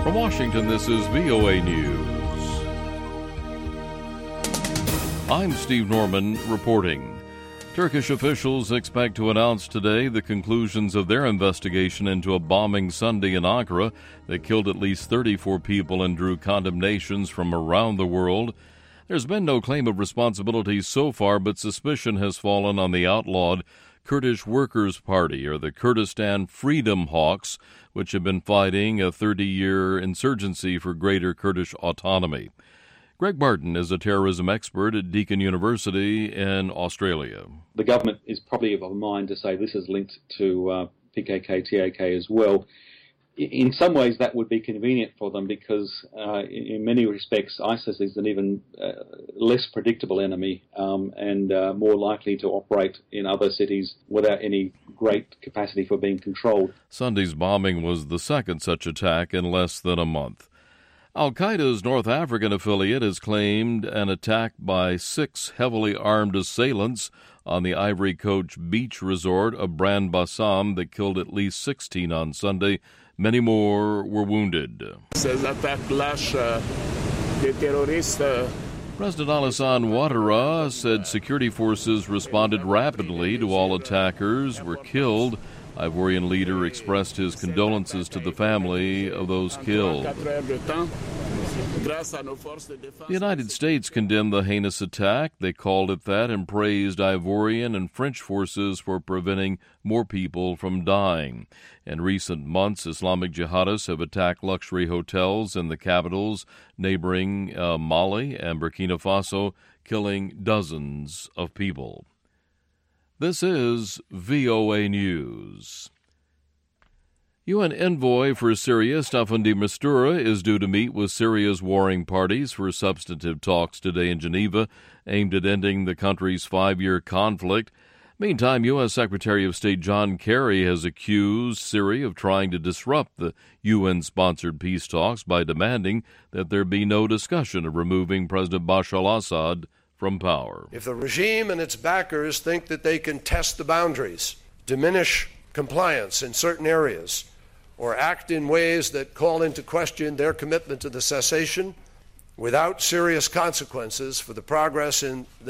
From Washington, this is VOA News. I'm Steve Norman reporting. Turkish officials expect to announce today the conclusions of their investigation into a bombing Sunday in Ankara that killed at least 34 people and drew condemnations from around the world. There's been no claim of responsibility so far, but suspicion has fallen on the outlawed Kurdish Workers' Party, or the Kurdistan Freedom Hawks, which have been fighting a 30-year insurgency for greater Kurdish autonomy. Greg Barton is a terrorism expert at Deakin University in Australia. The government is probably of a mind to say this is linked to PKK, TAK as well. In some ways, that would be convenient for them because, in many respects, ISIS is an even less predictable enemy and more likely to operate in other cities without any great capacity for being controlled. Sunday's bombing was the second such attack in less than a month. Al-Qaeda's North African affiliate has claimed an attack by 6 heavily armed assailants on the Ivory Coast beach resort of Brand Bassam that killed at least 16 on Sunday. Many more were wounded. President Alassane Ouattara said security forces responded rapidly to all attackers were killed. Ivorian leader expressed his condolences to the family of those killed. The United States condemned the heinous attack. They called it that and praised Ivorian and French forces for preventing more people from dying. In recent months, Islamic jihadists have attacked luxury hotels in the capitals neighboring Mali and Burkina Faso, killing dozens of people. This is VOA News. UN envoy for Syria, Staffan de Mistura, is due to meet with Syria's warring parties for substantive talks today in Geneva, aimed at ending the country's 5-year conflict. Meantime, U.S. Secretary of State John Kerry has accused Syria of trying to disrupt the UN-sponsored peace talks by demanding that there be no discussion of removing President Bashar al-Assad from power. If the regime and its backers think that they can test the boundaries, diminish compliance in certain areas, or act in ways that call into question their commitment to the cessation without serious consequences for the progress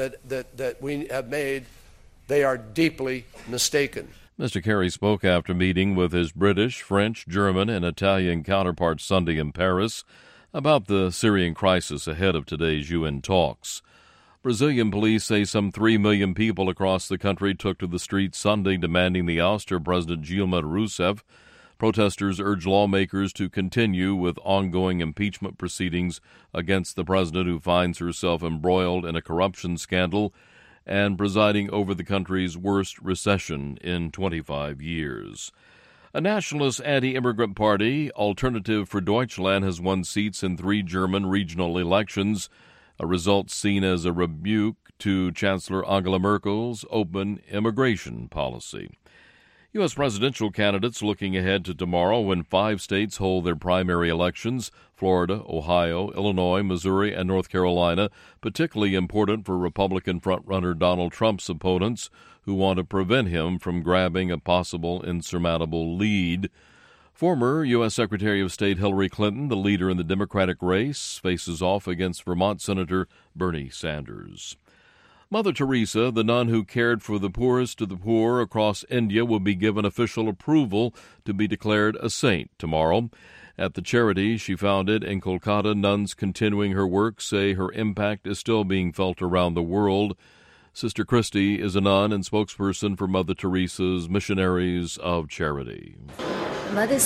that we have made, they are deeply mistaken. Mr. Kerry spoke after meeting with his British, French, German, and Italian counterparts Sunday in Paris about the Syrian crisis ahead of today's UN talks. Brazilian police say some 3 million people across the country took to the streets Sunday demanding the ouster of President Dilma Rousseff. Protesters urge lawmakers to continue with ongoing impeachment proceedings against the president, who finds herself embroiled in a corruption scandal and presiding over the country's worst recession in 25 years. A nationalist anti-immigrant party, Alternative for Deutschland, has won seats in 3 German regional elections, a result seen as a rebuke to Chancellor Angela Merkel's open immigration policy. U.S. presidential candidates looking ahead to tomorrow when 5 states hold their primary elections: Florida, Ohio, Illinois, Missouri, and North Carolina, particularly important for Republican frontrunner Donald Trump's opponents, who want to prevent him from grabbing a possible insurmountable lead. Former U.S. Secretary of State Hillary Clinton, the leader in the Democratic race, faces off against Vermont Senator Bernie Sanders. Mother Teresa, the nun who cared for the poorest of the poor across India, will be given official approval to be declared a saint tomorrow. At the charity she founded in Kolkata, nuns continuing her work say her impact is still being felt around the world. Sister Christy is a nun and spokesperson for Mother Teresa's Missionaries of Charity. Mother's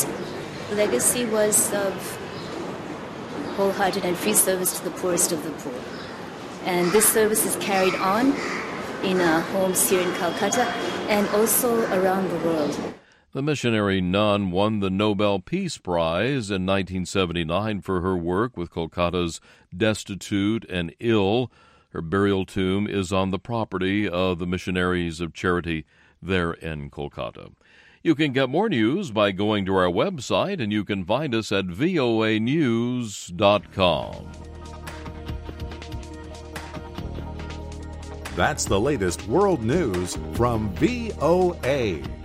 legacy was of wholehearted and free service to the poorest of the poor. And this service is carried on in homes here in Calcutta and also around the world. The missionary nun won the Nobel Peace Prize in 1979 for her work with Kolkata's destitute and ill. Her burial tomb is on the property of the Missionaries of Charity there in Kolkata. You can get more news by going to our website, and you can find us at voanews.com. That's the latest world news from VOA.